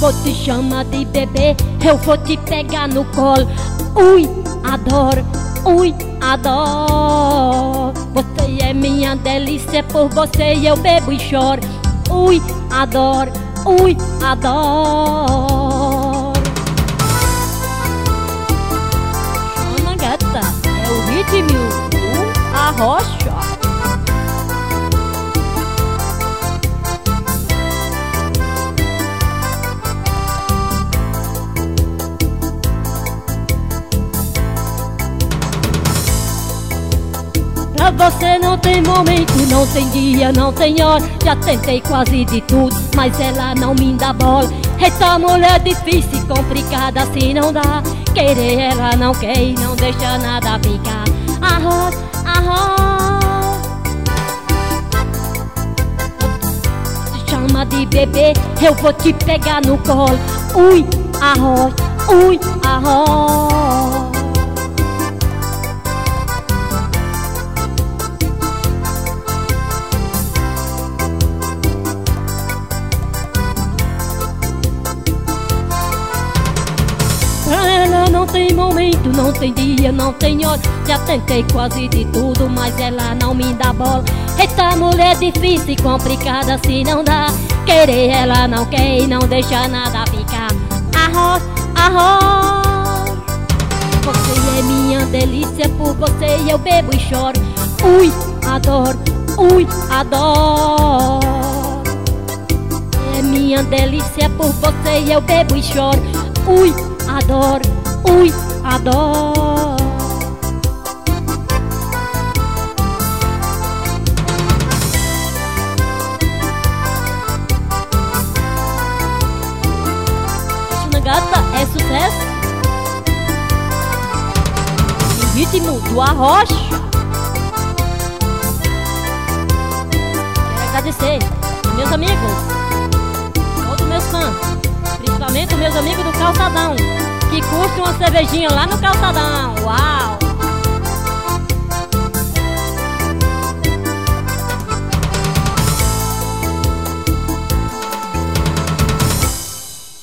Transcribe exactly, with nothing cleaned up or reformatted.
vou te chamar de bebê, eu vou te pegar no colo. Ui, adoro, ui, adoro. Você é minha delícia, por você eu bebo e choro. Ui, adoro, ui, adoro. Chama gata, é o ritmo, o arrocha. Pra você não tem momento, não tem dia, não tem hora. Já tentei quase de tudo, mas ela não me dá bola. Eita mulher difícil, complicada, assim não dá. Querer ela não quer e não deixa nada ficar. Arroz, arroz. Se chama de bebê, eu vou te pegar no colo. Ui, arroz, ui, arroz. Pra ela não tem momento, não tem dia, não tem hora. Já tentei quase de tudo, mas ela não me dá bola. Eita mulher difícil, complicada, assim não dá. Querer ela não quer e não deixa nada ficar. Arroz, arroz. Você é minha delícia, por você eu bebo e choro. Ui, adoro, ui, adoro. É minha delícia, por você eu bebo e choro. Ui, adoro, ui, adoro. Chama gata, é sucesso. O ritmo do arrocha. Quero agradecer meus amigos, todos meus fãs, principalmente os meus amigos do Calçadão, que curtem uma cervejinha lá no Calçadão. Uau!